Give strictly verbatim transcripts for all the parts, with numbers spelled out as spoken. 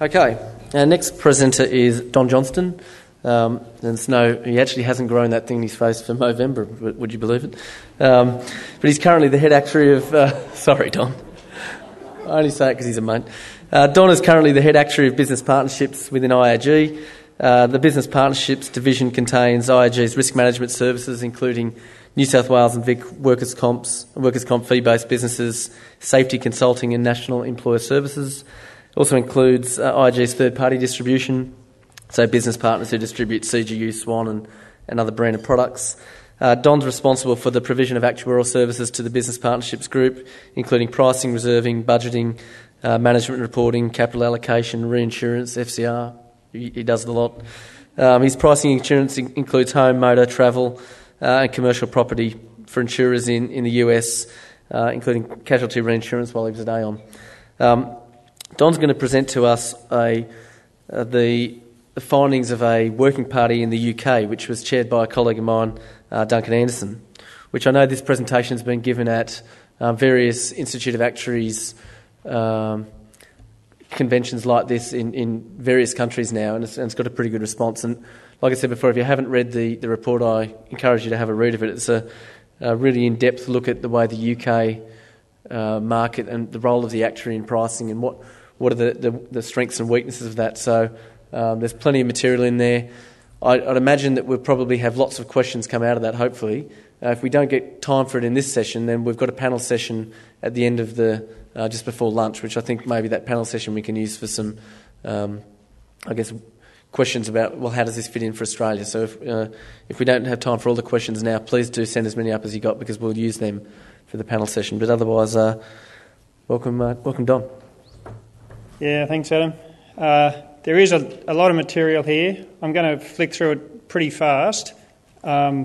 Okay, our next presenter is Don Johnston. Um, and it's no, he actually hasn't grown that thing in his face for Movember, would you believe it? Um, but he's currently the head actuary of... Uh, sorry, Don. I only say it because he's a mate. Uh, Don is currently the head actuary of business partnerships within I A G. Uh, the business partnerships division contains I A G's risk management services, including New South Wales and Vic workers' comps, workers' comp fee-based businesses, safety consulting and national employer services. It also includes uh, I A G's third-party distribution, so business partners who distribute C G U, Swan and, and other branded products. Uh, Don's responsible for the provision of actuarial services to the business partnerships group, including pricing, reserving, budgeting, uh, management reporting, capital allocation, reinsurance, F C R. He, he does it a lot. Um, his pricing insurance in- includes home, motor, travel uh, and commercial property for insurers in, in the U S, uh, including casualty reinsurance while he was at Aon. Um, Don's going to present to us a, uh, the, the findings of a working party in the U K, which was chaired by a colleague of mine, uh, Duncan Anderson, which I know this presentation has been given at um, various Institute of Actuaries um, conventions like this in, in various countries now, and it's, and it's got a pretty good response. And like I said before, if you haven't read the, the report, I encourage you to have a read of it. It's a, a really in-depth look at the way the U K uh, market and the role of the actuary in pricing and what what are the, the, the strengths and weaknesses of that. So um, there's plenty of material in there. I, I'd imagine that we'll probably have lots of questions come out of that, hopefully. Uh, if we don't get time for it in this session, then we've got a panel session at the end of the, uh, just before lunch, which I think maybe that panel session we can use for some, um, I guess, questions about, well, how does this fit in for Australia? So if, uh, if we don't have time for all the questions now, please do send as many up as you got, because we'll use them for the panel session. But otherwise, uh, welcome, uh, welcome, Don. Yeah, thanks, Adam. Uh, there is a, a lot of material here. I'm going to flick through it pretty fast, um,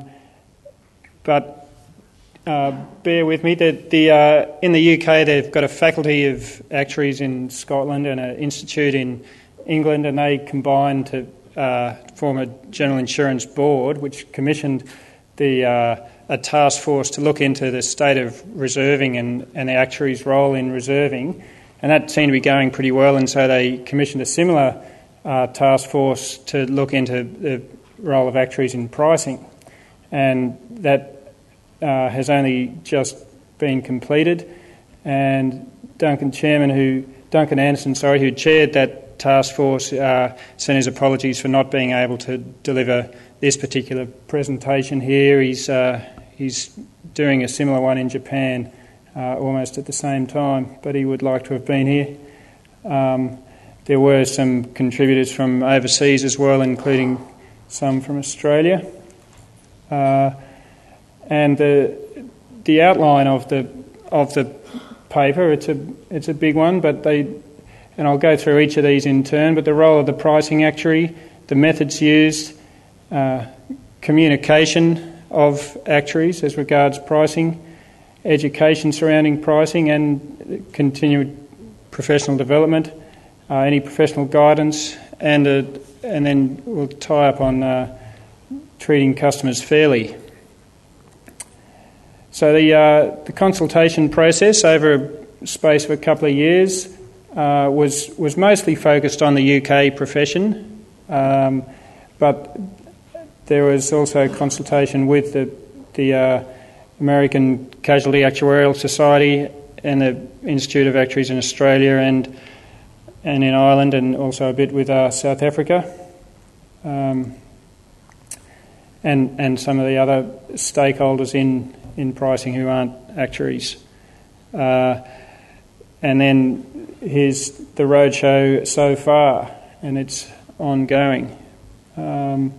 but uh, bear with me. The, the, uh, in the U K, they've got a faculty of actuaries in Scotland and an institute in England, and they combined to uh, form a general insurance board, which commissioned the uh, a task force to look into the state of reserving and, and the actuary's role in reserving. And that seemed to be going pretty well, and so they commissioned a similar uh, task force to look into the role of actuaries in pricing. And that uh, has only just been completed. And Duncan Chairman, who Duncan Anderson, sorry, who chaired that task force, uh, sent his apologies for not being able to deliver this particular presentation here. He's uh, he's doing a similar one in Japan. Uh, almost at the same time, but he would like to have been here. Um, there were some contributors from overseas as well, including some from Australia. Uh, and the the outline of the of the paper, it's a it's a big one, but they and I'll go through each of these in turn. But the role of the pricing actuary, the methods used, uh, communication of actuaries as regards pricing, education surrounding pricing and continued professional development, uh, any professional guidance, and uh, and then we'll tie up on uh, treating customers fairly. So the uh, the consultation process over a space of a couple of years uh, was was mostly focused on the U K profession, um, but there was also consultation with the the uh, American Casualty Actuarial Society and the Institute of Actuaries in Australia and and in Ireland, and also a bit with uh, South Africa, um, and and some of the other stakeholders in, in pricing who aren't actuaries. Uh, and then here's the roadshow so far, and it's ongoing. Um,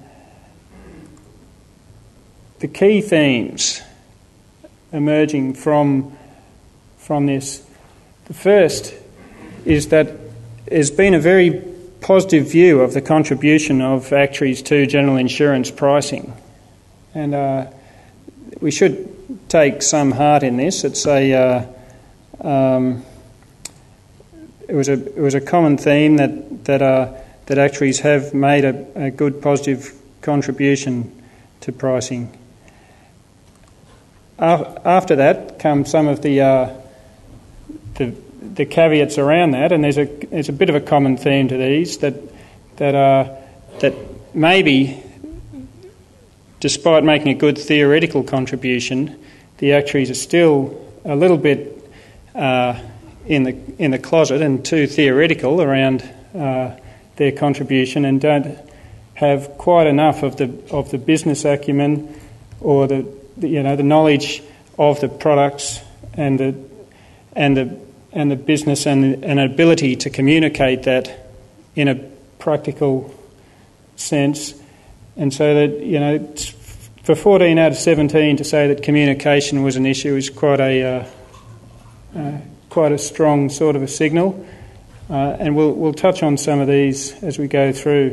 the key themes emerging from from this. The first is that there's been a very positive view of the contribution of actuaries to general insurance pricing, and uh, we should take some heart in this. It's a uh, um, it was a it was a common theme that that uh, that actuaries have made a, a good positive contribution to pricing. After that come some of the uh, the the caveats around that, and there's a there's a bit of a common theme to these, that that uh, that maybe, despite making a good theoretical contribution, the actuaries are still a little bit uh, in the in the closet and too theoretical around uh, their contribution, and don't have quite enough of the of the business acumen or the, the you know the knowledge of the products and the and the and the business and an ability to communicate that in a practical sense. And so that, you know, for fourteen out of seventeen to say that communication was an issue is quite a uh, uh, quite a strong sort of a signal. Uh, and we'll we'll touch on some of these as we go through.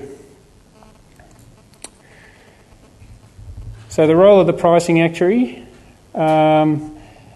So the role of the pricing actuary. Um,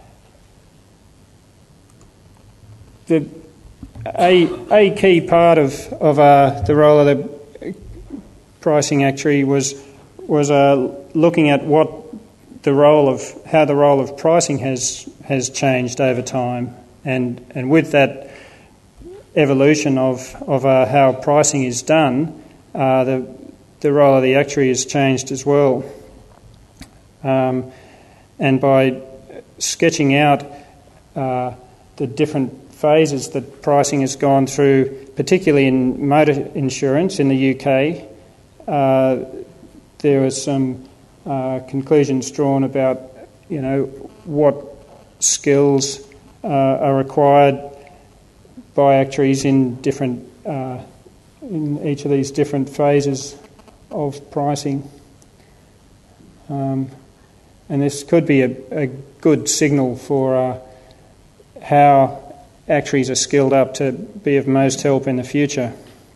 The, a, a key part of, of uh, the role of the pricing actuary was was uh, looking at what the role of how the role of pricing has has changed over time, and and with that evolution of of uh, how pricing is done, uh, the the role of the actuary has changed as well. Um, and by sketching out uh, the different phases that pricing has gone through, particularly in motor insurance in the U K, uh, there were some uh, conclusions drawn about, you know, what skills uh, are required by actuaries in different uh, in each of these different phases of pricing, um, and this could be a, a good signal for uh, how actuaries are skilled up to be of most help in the future.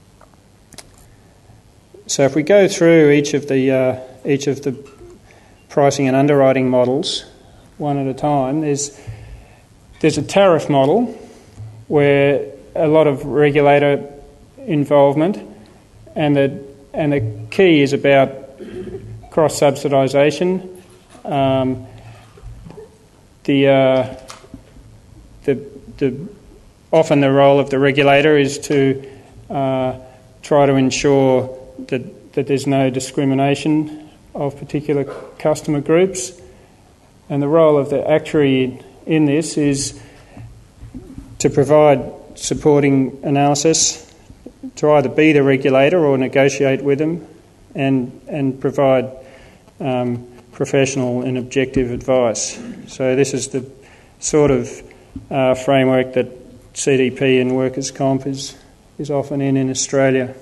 So if we go through each of the uh, each of the pricing and underwriting models one at a time, there's there's a tariff model where a lot of regulator involvement, and the and the key is about cross subsidisation. Um, the uh, the the Often the role of the regulator is to uh, try to ensure that, that there's no discrimination of particular customer groups. And the role of the actuary in this is to provide supporting analysis, to either be the regulator or negotiate with them, and, and provide um, professional and objective advice. So this is the sort of uh, framework that C D P and workers' comp is, is often in in Australia.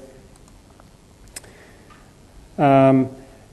Um,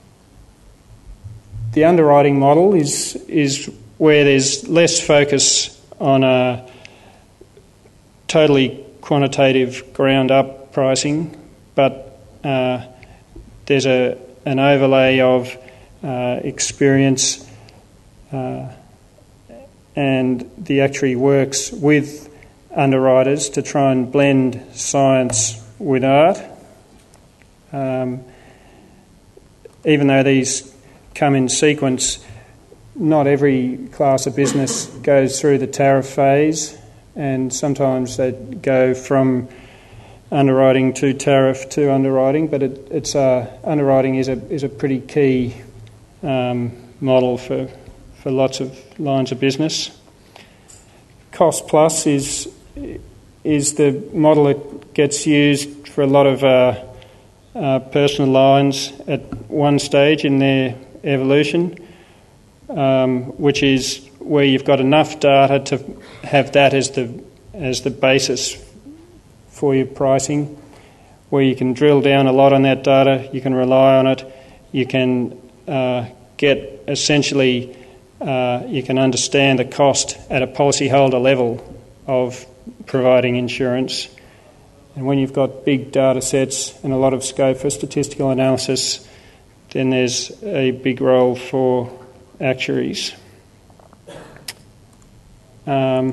the underwriting model is is where there's less focus on a totally quantitative ground-up pricing, but uh, there's a an overlay of uh, experience, uh, and the actuary works with underwriters to try and blend science with art. Um, even though these come in sequence, not every class of business goes through the tariff phase, and sometimes they go from underwriting to tariff to underwriting, but it, it's uh, underwriting is a is a pretty key um, model for for lots of lines of business. Cost plus is is the model that gets used for a lot of uh, uh, personal lines at one stage in their evolution, um, which is where you've got enough data to have that as the as the basis for your pricing, where you can drill down a lot on that data, you can rely on it, you can uh, get essentially, uh, you can understand the cost at a policyholder level of providing insurance. And when you've got big data sets and a lot of scope for statistical analysis, then there's a big role for actuaries. Um,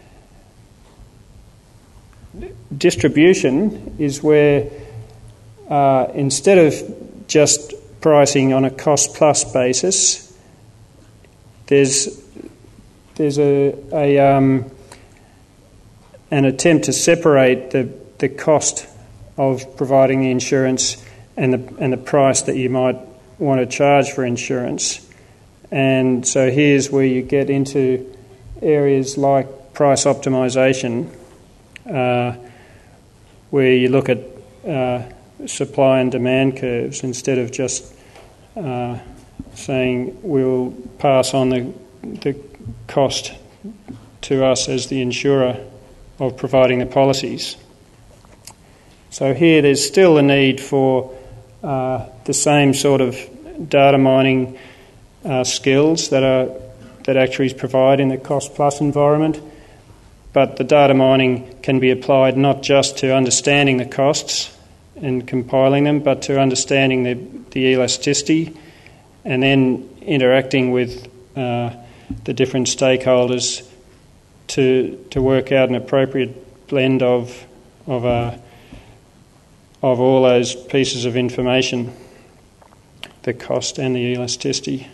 distribution is where uh, instead of just pricing on a cost-plus basis, there's there's a, a um, an attempt to separate the, the cost of providing the insurance and the and the price that you might want to charge for insurance. And so here's where you get into areas like price optimisation, uh, where you look at uh, supply and demand curves instead of just uh, saying we'll pass on the the cost to us as the insurer of providing the policies. So here there's still a need for uh, the same sort of data mining uh, skills that are that actuaries provide in the cost plus environment, but the data mining can be applied not just to understanding the costs and compiling them, but to understanding the, the elasticity and then interacting with uh, the different stakeholders to to work out an appropriate blend of of uh, of all those pieces of information, the cost and the elasticity,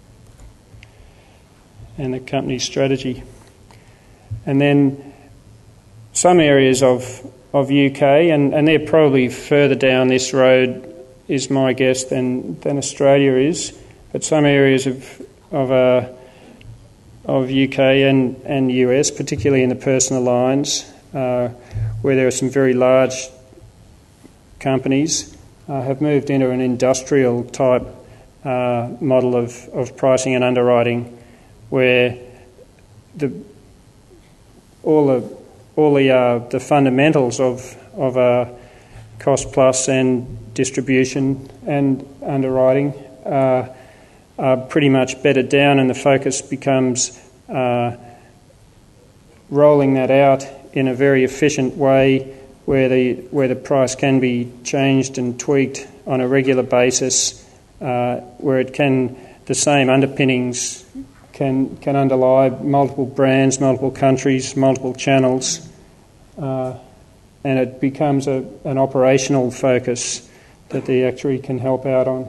and the company's strategy. And then some areas of of U K, and, and they're probably further down this road, is my guess, than than Australia is, but some areas of of uh, of U K and, and U S, particularly in the personal lines, uh, where there are some very large companies, uh, have moved into an industrial type uh, model of, of pricing and underwriting, where the all the all the uh, the fundamentals of of uh, cost plus and distribution and underwriting uh, are pretty much bedded down, and the focus becomes uh, rolling that out in a very efficient way, where the where the price can be changed and tweaked on a regular basis, uh, where it can the same underpinnings can can underlie multiple brands, multiple countries, multiple channels, uh, and it becomes a, an operational focus that the actuary can help out on.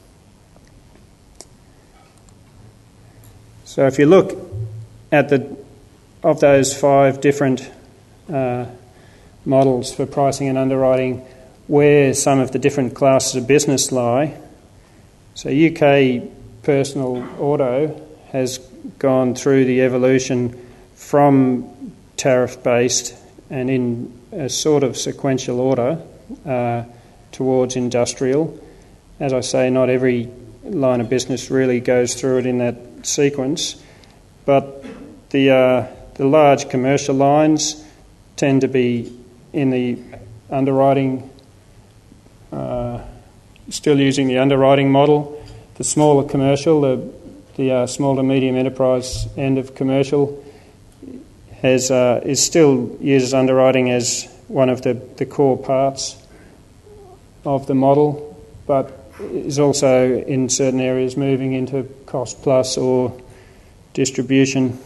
So if you look at the of those five different uh, models for pricing and underwriting, where some of the different classes of business lie, so U K personal auto has gone through the evolution from tariff-based and in a sort of sequential order uh, towards industrial. As I say, not every line of business really goes through it in that sequence, but the uh, the large commercial lines tend to be in the underwriting, uh, still using the underwriting model. The smaller commercial, the the uh, small to medium enterprise end of commercial, has uh, is still uses underwriting as one of the, the core parts of the model, but is also in certain areas moving into cost plus or distribution.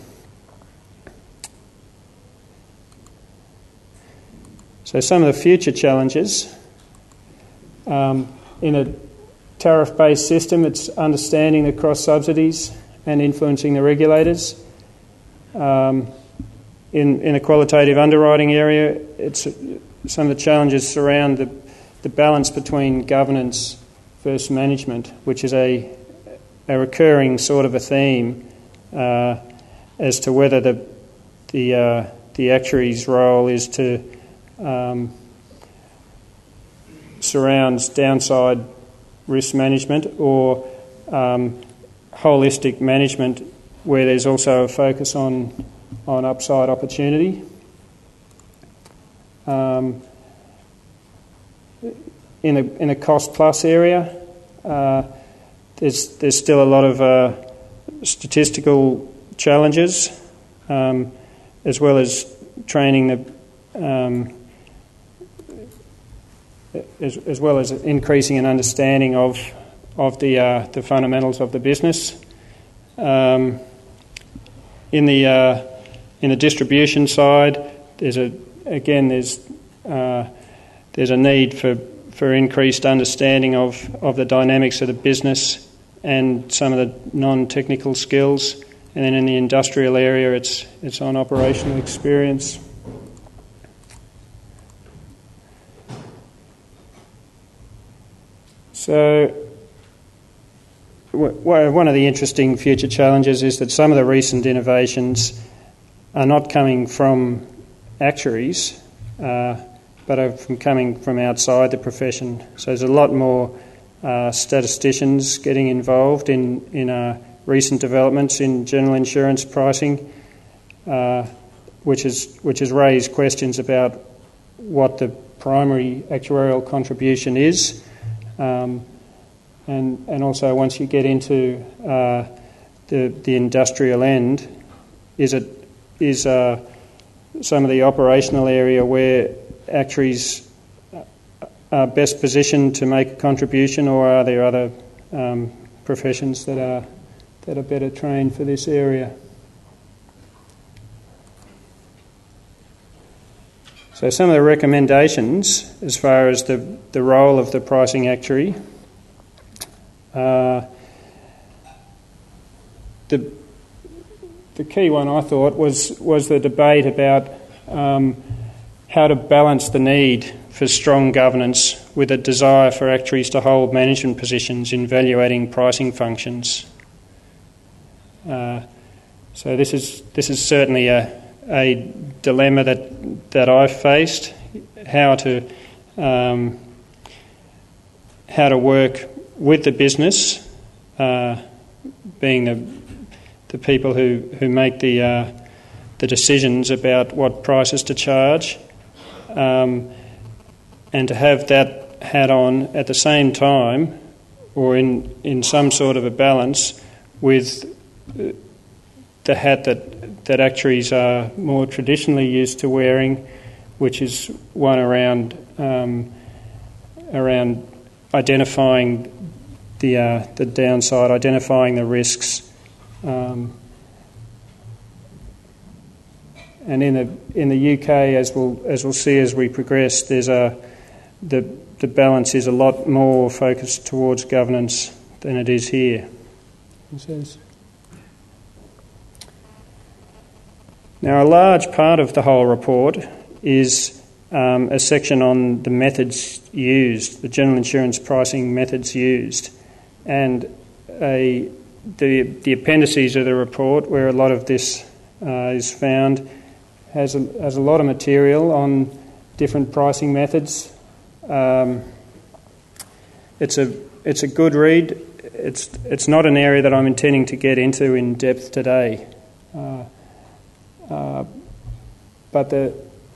So some of the future challenges um, in a tariff-based system, it's understanding the cross-subsidies and influencing the regulators. Um, in, in a qualitative underwriting area, it's some of the challenges surround the, the balance between governance versus management, which is a, a recurring sort of a theme uh, as to whether the the uh, the actuary's role is to um, surrounds downside risk management or um, holistic management, where there's also a focus on on upside opportunity. Um, in a in a cost plus area, uh, there's there's still a lot of uh, statistical challenges, um, as well as training the um, as, as well as increasing an understanding of of the uh, the fundamentals of the business. Um, in the uh, in the distribution side, there's a again there's uh, there's a need for, for increased understanding of, of the dynamics of the business and some of the non-technical skills. And then in the industrial area, it's it's on operational experience. So w- one of the interesting future challenges is that some of the recent innovations are not coming from actuaries, uh, but are from coming from outside the profession. So there's a lot more uh, statisticians getting involved in, in uh, recent developments in general insurance pricing, uh, which is which has raised questions about what the primary actuarial contribution is, um, and and also once you get into uh, the the industrial end, is it is uh, some of the operational area where actuaries are best positioned to make a contribution, or are there other um, professions that are that are better trained for this area? So some of the recommendations as far as the, the role of the pricing actuary, uh, the the key one I thought was was the debate about um, how to balance the need for strong governance with a desire for actuaries to hold management positions in evaluating pricing functions. Uh, so this is this is certainly a a dilemma that that I've faced, how to um, how to work with the business, uh, being the the people who, who make the uh, the decisions about what prices to charge, um, and to have that hat on at the same time, or in in some sort of a balance with the hat that that actuaries are more traditionally used to wearing, which is one around um, around identifying the uh, the downside, identifying the risks, um, and in the in the U K, as we'll as we'll see as we progress, there's a the the balance is a lot more focused towards governance than it is here. It says. Now, a large part of the whole report is um, a section on the methods used, the general insurance pricing methods used, and a, the the appendices of the report, where a lot of this uh, is found, has a, has a lot of material on different pricing methods. Um, it's a it's a good read. It's it's not an area that I'm intending to get into in depth today. Uh, Uh, but the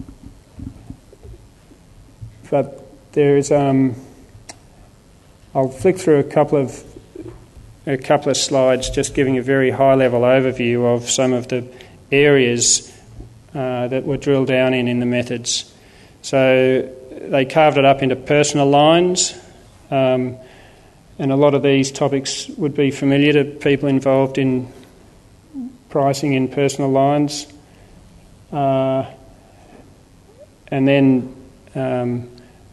but there is um, I'll flick through a couple of a couple of slides, just giving a very high level overview of some of the areas uh, that were drilled down in in the methods. So they carved it up into personal lines, um, and a lot of these topics would be familiar to people involved in pricing in personal lines. Uh, and then um,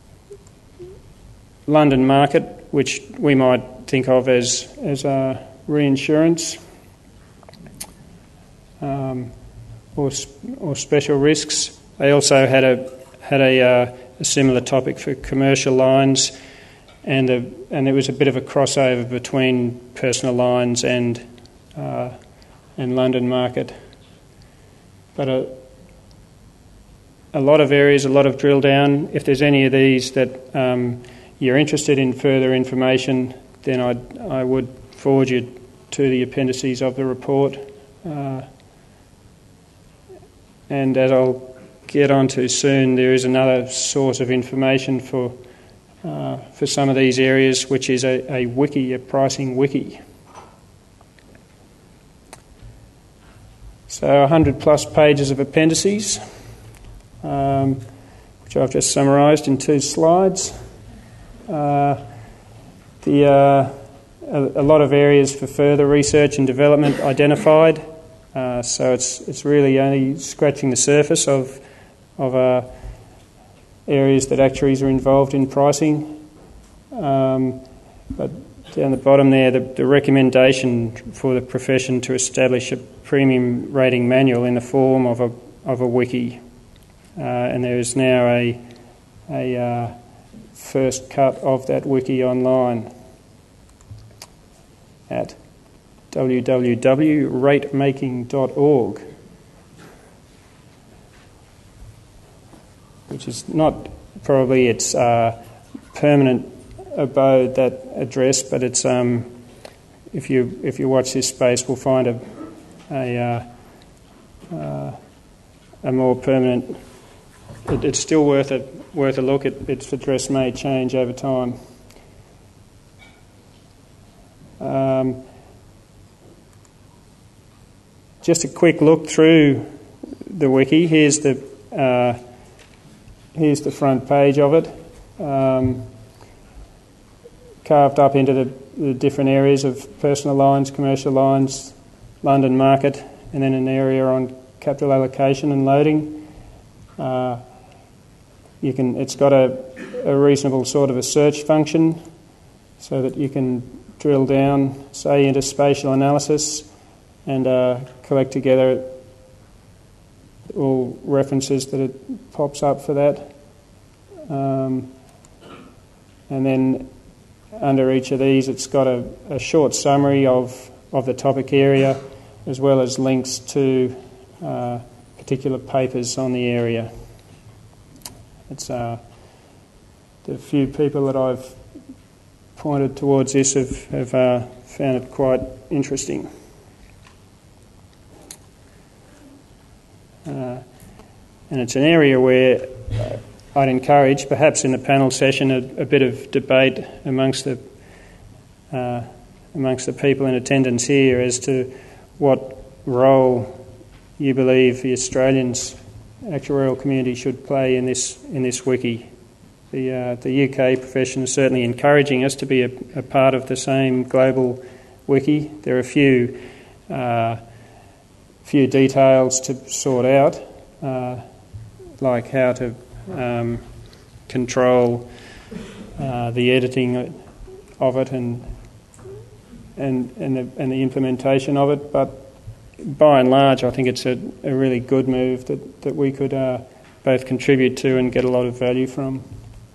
London market, which we might think of as as uh, reinsurance, um, or or special risks. They also had a had a, uh, a similar topic for commercial lines, and a, and there was a bit of a crossover between personal lines and uh, and London market, but a A lot of areas, a lot of drill down. If there's any of these that um, you're interested in further information, then I'd, I would forward you to the appendices of the report. Uh, and as I'll get onto soon, there is another source of information for uh, for some of these areas, which is a, a wiki, a pricing wiki. So one hundred plus pages of appendices. Um, which I've just summarised in two slides. Uh, the uh, a, a lot of areas for further research and development identified. Uh, so it's it's really only scratching the surface of of uh, areas that actuaries are involved in pricing. Um, but down the bottom there, the, the recommendation for the profession to establish a premium rating manual in the form of a of a wiki. Uh, and there is now a a, uh, first cut of that wiki online at w w w dot rate making dot org, which is not probably its uh, permanent abode, that address, but it's um, if you if you watch this space, we'll find a a, uh, uh, a more permanent. It, it's still worth a worth a look. It, its address may change over time. Um, just a quick look through the wiki. Here's the uh, here's the front page of it, um, carved up into the, the different areas of personal lines, commercial lines, London market, and then an area on capital allocation and loading. Uh, you can. It's got a, a reasonable sort of a search function, so that you can drill down, say, into spatial analysis and uh, collect together all references that it pops up for that. Um, and then under each of these, it's got a, a short summary of, of the topic area, as well as links to uh, particular papers on the area. It's uh, the few people that I've pointed towards this have, have uh, found it quite interesting. Uh, and it's an area where I'd encourage, perhaps in the panel session, a, a bit of debate amongst the uh, amongst the people in attendance here as to what role you believe the Australians actuarial community should play in this in this wiki. The uh, the U K profession is certainly encouraging us to be a, a part of the same global wiki. There are a few uh, few details to sort out, uh, like how to um, control uh, the editing of it and and and the, and the implementation of it. But by and large, I think it's a, a really good move that that we could uh, both contribute to and get a lot of value from.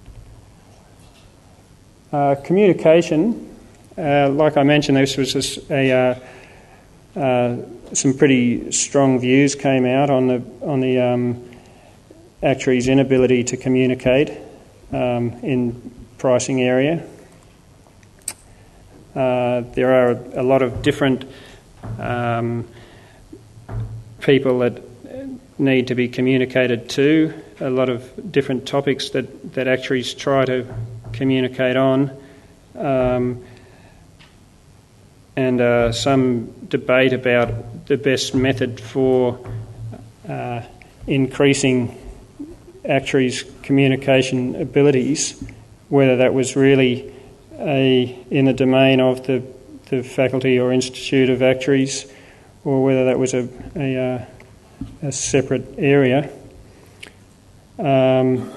Uh, communication, uh, like I mentioned, this was a, a uh, uh, some pretty strong views came out on the on the um, actuary's inability to communicate um, in pricing area. Uh, there are a lot of different um, people that need to be communicated to, a lot of different topics that, that actuaries try to communicate on, um, and uh, some debate about the best method for uh, increasing actuaries' communication abilities, whether that was really a in the domain of the, the Faculty or Institute of Actuaries, or whether that was a, a, uh, a separate area. Um,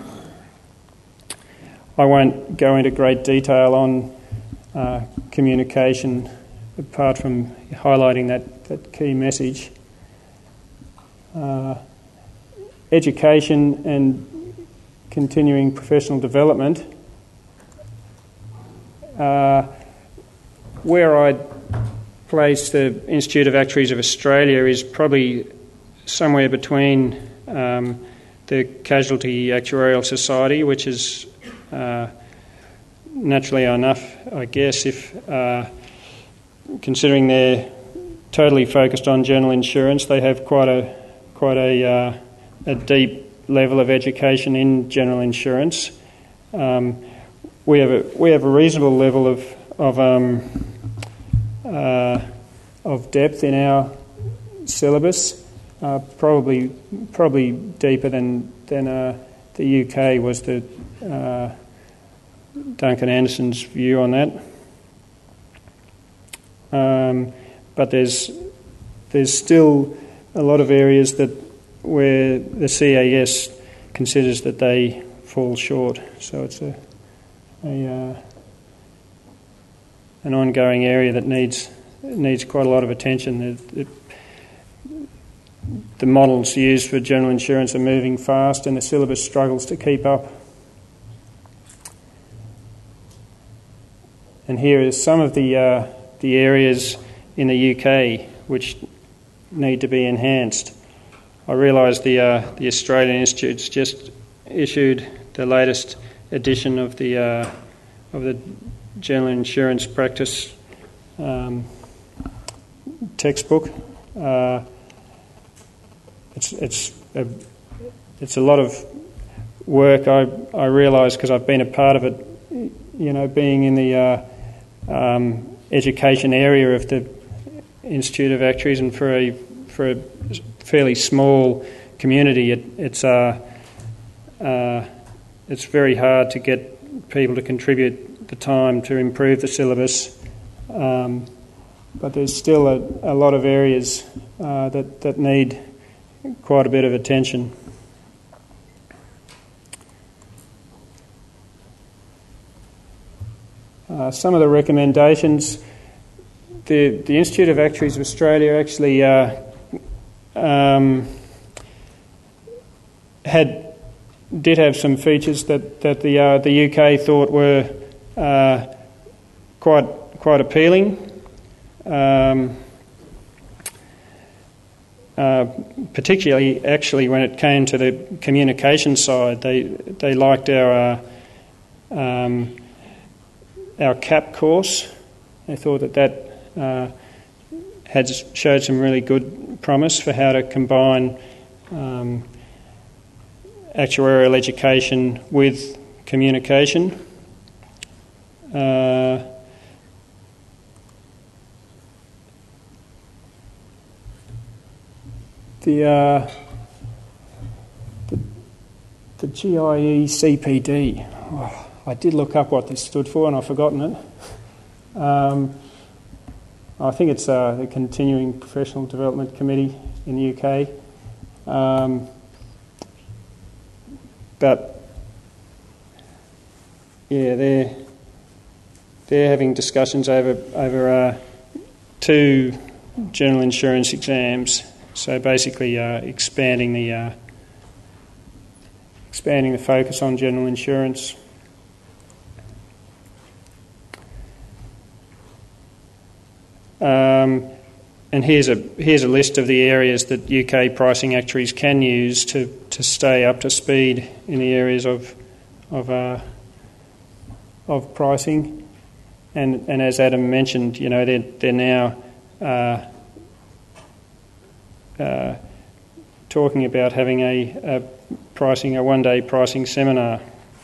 I won't go into great detail on uh, communication, apart from highlighting that, that key message. Uh, education and continuing professional development. Uh, where I'd place the Institute of Actuaries of Australia is probably somewhere between um, the Casualty Actuarial Society, which is uh, naturally enough, I guess, if uh, considering they're totally focused on general insurance, they have quite a quite a, uh, a deep level of education in general insurance. Um, we have a we have a reasonable level of of um, uh, of depth in our syllabus, uh, probably probably deeper than than uh, the U K was the uh, Duncan Anderson's view on that. Um, but there's there's still a lot of areas that where the C A S considers that they fall short. So it's a, a uh, an ongoing area that needs needs quite a lot of attention. The, the, the models used for general insurance are moving fast, and the syllabus struggles to keep up. and here is some of the uh, the areas in the U K which need to be enhanced. I realise the uh, the Australian Institute's just issued the latest edition of the uh, of the General Insurance Practice um, textbook. Uh, it's it's a, it's a lot of work. I I realise because I've been a part of it. You know, being in the uh, um, education area of the Institute of Actuaries, and for a for a fairly small community, it, it's uh, uh, it's very hard to get people to contribute the time to improve the syllabus. Um, but there's still a, a lot of areas uh, that that need quite a bit of attention. Uh, some of the recommendations, the the Institute of Actuaries of Australia actually uh, um, had did have some features that that the uh, the U K thought were uh, quite quite appealing. Um, uh, particularly, actually, when it came to the communication side, they they liked our uh, um, our C A P course. They thought that that uh, had showed some really good promise for how to combine um, actuarial education with communication. Uh, the, uh, the the G I E C P D. Oh, I did look up what this stood for and I've forgotten it. Um, I think it's uh, the Continuing Professional Development Committee in the U K. Um, but yeah, they're they're having discussions over over uh, two general insurance exams. So basically, uh, expanding the uh, expanding the focus on general insurance. Um, and here's a here's a list of the areas that U K pricing actuaries can use to, to stay up to speed in the areas of of uh, of pricing. And and as Adam mentioned, you know, they're they're now uh, uh, talking about having a, a pricing a one day pricing seminar.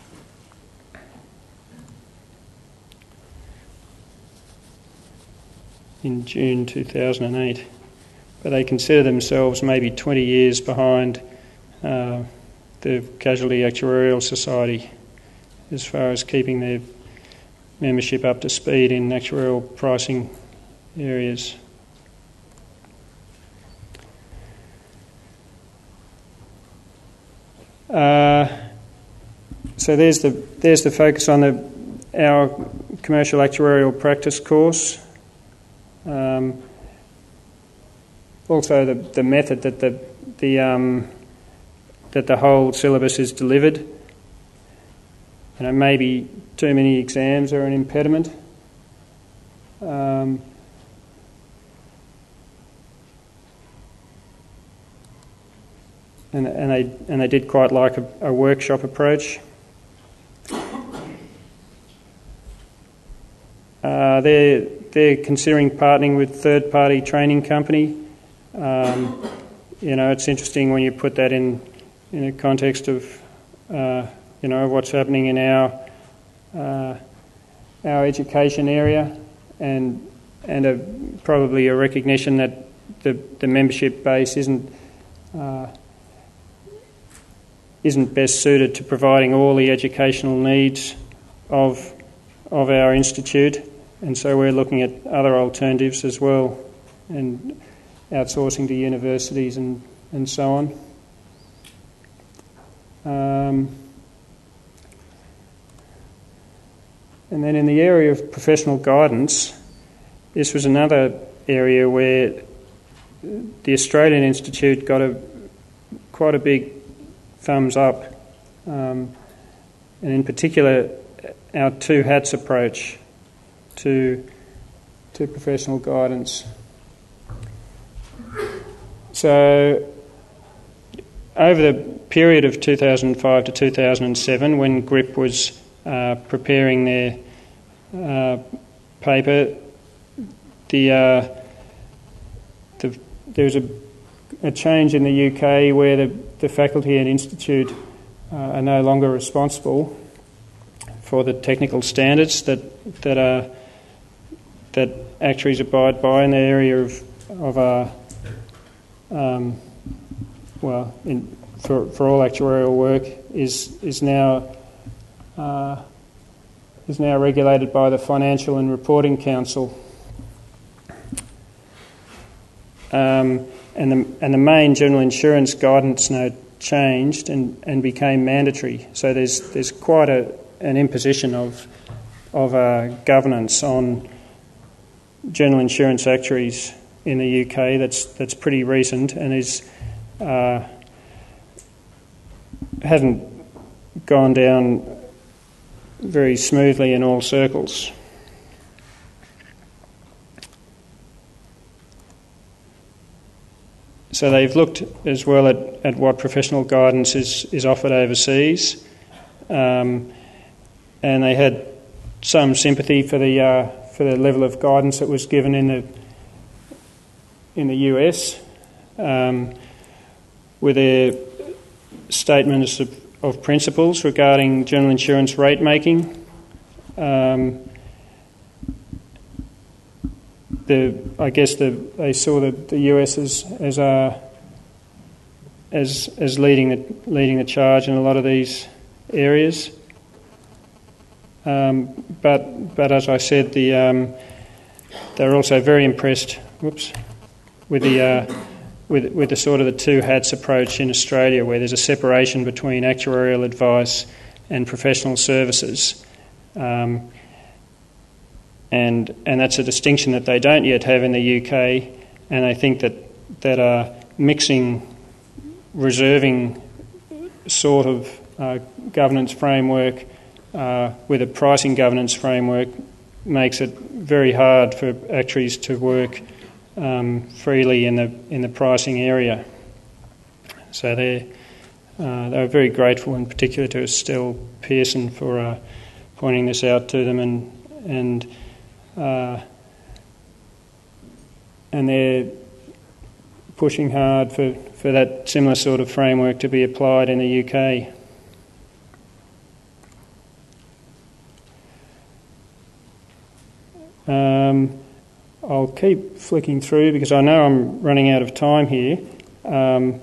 In June two thousand eight, but they consider themselves maybe twenty years behind uh, the Casualty Actuarial Society as far as keeping their membership up to speed in actuarial pricing areas. Uh, so there's the there's the focus on the our commercial actuarial practice course. Um, also, the, the method that the the um, that the whole syllabus is delivered. You know, maybe too many exams are an impediment. Um, and and they and they did quite like a, a workshop approach. Uh, they're they're considering partnering with third-party training company. Um, you know, it's interesting when you put that in in a context of uh, you know what's happening in our uh, our education area, and and a, probably a recognition that the the membership base isn't uh, isn't best suited to providing all the educational needs of of our institute. And so we're looking at other alternatives as well, and outsourcing to universities and, and so on. Um, and then in the area of professional guidance, this was another area where the Australian Institute got a quite a big thumbs up, um, and in particular our two hats approach. to, to professional guidance. So over the period of two thousand five to two thousand seven, when GRIP was uh, preparing their uh, paper, the, uh, the there was a, a change in the U K where the, the faculty and institute uh, are no longer responsible for the technical standards that that are that actuaries abide by in the area of of uh, um, well in, for for all actuarial work is is now uh, is now regulated by the Financial and Reporting Council. Um, and the and the main general insurance guidance note changed and, and became mandatory. So there's there's quite a an imposition of of uh, governance on general insurance actuaries in the U K that's that's pretty recent and is uh, hasn't gone down very smoothly in all circles. So they've looked as well at, at what professional guidance is, is offered overseas, um, and they had some sympathy for the uh, for the level of guidance that was given in the in the U S, um, with their statements of, of principles regarding general insurance rate making. Um, The, I guess the, they saw the, the U S as as, uh, as as leading the leading the charge in a lot of these areas. Um, but but as I said, the um, they're also very impressed. Whoops, with the uh, with with the sort of the two hats approach in Australia, where there's a separation between actuarial advice and professional services. Um, And and that's a distinction that they don't yet have in the U K, and I think that that uh, mixing, reserving sort of uh, governance framework uh, with a pricing governance framework makes it very hard for actuaries to work um, freely in the in the pricing area. So they uh, they were very grateful, in particular to Estelle Pearson, for uh, pointing this out to them, and and. Uh, and they're pushing hard for, for that similar sort of framework to be applied in the U K. Um, I'll keep flicking through because I know I'm running out of time here. Um,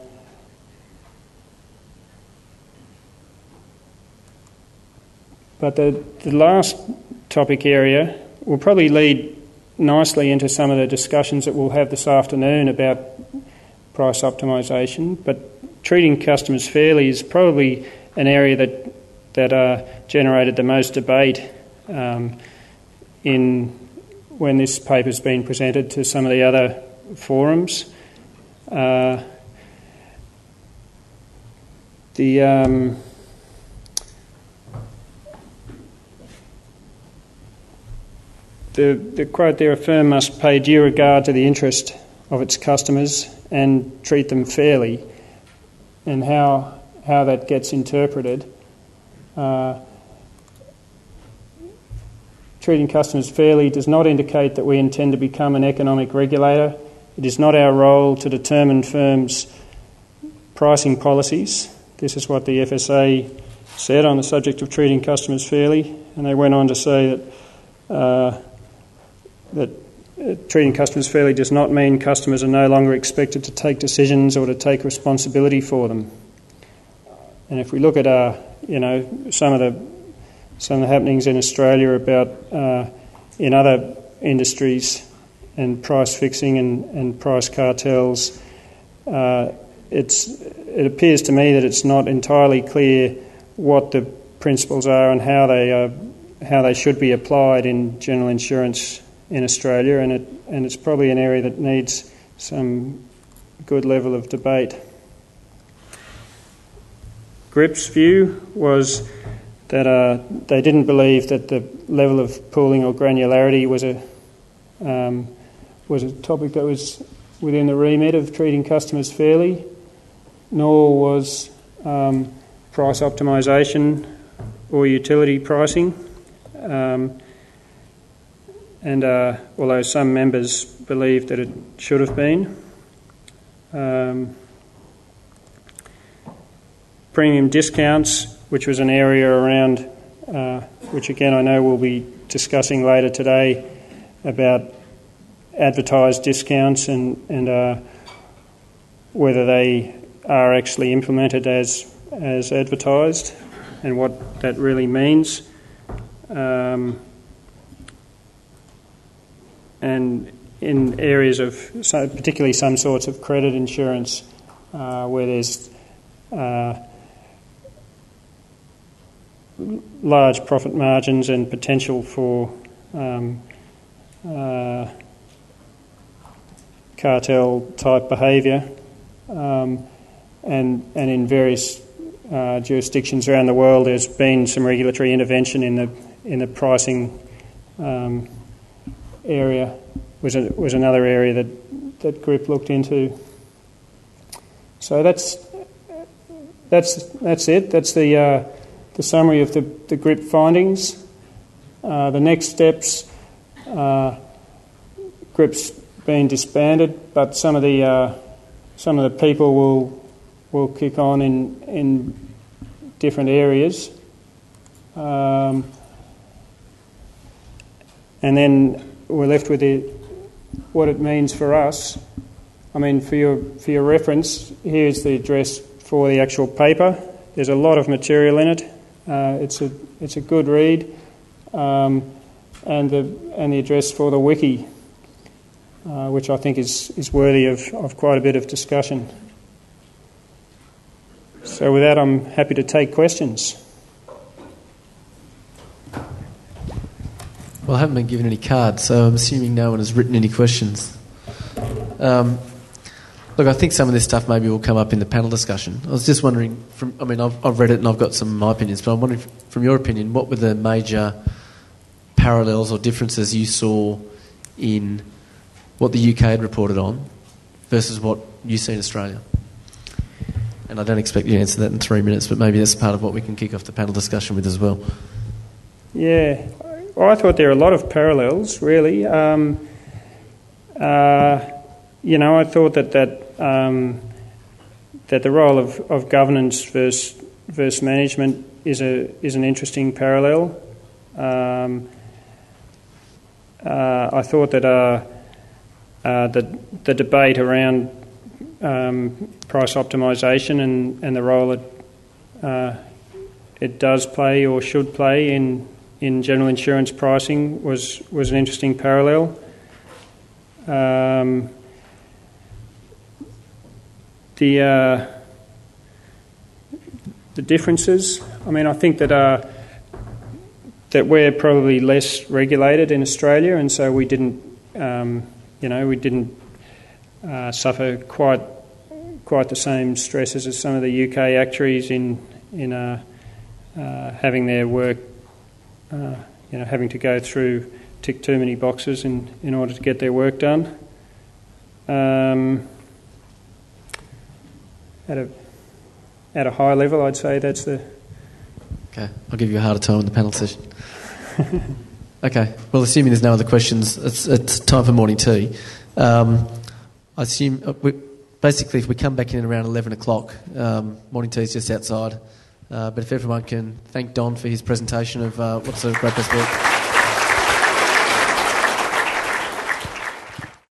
but the, the last topic area will probably lead nicely into some of the discussions that we'll have this afternoon about price optimisation. But treating customers fairly is probably an area that that uh, generated the most debate um, in when this paper's been presented to some of the other forums. Uh, the um, The, the quote there, a firm must pay due regard to the interest of its customers and treat them fairly, and how how that gets interpreted. Uh, treating customers fairly does not indicate that we intend to become an economic regulator. It is not our role to determine firms' pricing policies. This is what the F S A said on the subject of treating customers fairly, and they went on to say that uh, that uh, treating customers fairly does not mean customers are no longer expected to take decisions or to take responsibility for them. And if we look at uh, you know some of the some of the happenings in Australia about uh, in other industries and price fixing and, and price cartels, uh, it's it appears to me that it's not entirely clear what the principles are and how they uh, how they should be applied in general insurance in Australia, and it and it's probably an area that needs some good level of debate. GRIP's view was that uh, they didn't believe that the level of pooling or granularity was a um, was a topic that was within the remit of treating customers fairly, nor was um, price optimisation or utility pricing. Um, and uh, although some members believed that it should have been. Um, premium discounts, which was an area around, uh, which again I know we'll be discussing later today, about advertised discounts and, and uh, whether they are actually implemented as as advertised and what that really means. Um, and in areas of, so particularly some sorts of credit insurance, uh, where there's uh, large profit margins and potential for um, uh, cartel-type behaviour, um, and and in various uh, jurisdictions around the world, there's been some regulatory intervention in the in the pricing um, area. Was a, was another area that that GRIP looked into. So that's that's that's it. That's the uh, the summary of the, the GRIP findings. Uh, the next steps, uh, GRIP's been disbanded, but some of the uh, some of the people will will kick on in in different areas, um, and then we're left with the, what it means for us. I mean, for your for your reference, here's the address for the actual paper. There's a lot of material in it. Uh, it's a it's a good read, um, and the and the address for the wiki, uh, which I think is is worthy of, of quite a bit of discussion. So with that, I'm happy to take questions. Well, I haven't been given any cards, so I'm assuming no one has written any questions. Um, look, I think some of this stuff maybe will come up in the panel discussion. I was just wondering, from I mean, I've, I've read it and I've got some of my opinions, but I'm wondering, from your opinion, what were the major parallels or differences you saw in what the U K had reported on versus what you see in Australia? And I don't expect you to answer that in three minutes, but maybe that's part of what we can kick off the panel discussion with as well. Yeah. Well, I thought there are a lot of parallels, really. Um, uh, you know, I thought that that um, that the role of, of governance versus versus management is a is an interesting parallel. Um, uh, I thought that uh, uh, the the debate around um, price optimisation and, and the role it uh, it does play or should play in. in general insurance pricing was, was an interesting parallel. Um, the uh, the differences, I mean, I think that uh, that we're probably less regulated in Australia, and so we didn't, um, you know, we didn't uh, suffer quite quite the same stresses as some of the U K actuaries in in uh, uh, having their work. Uh, you know, having to go through, tick too many boxes in, in order to get their work done. Um, at a at a high level, I'd say that's the... Okay, I'll give you a harder time in the panel session. Okay, well, assuming there's no other questions, it's, it's time for morning tea. Um, I assume, uh, we, basically, if we come back in at around eleven o'clock, um, morning tea is just outside. Uh, but if everyone can thank Don for his presentation of uh, what's a great best work.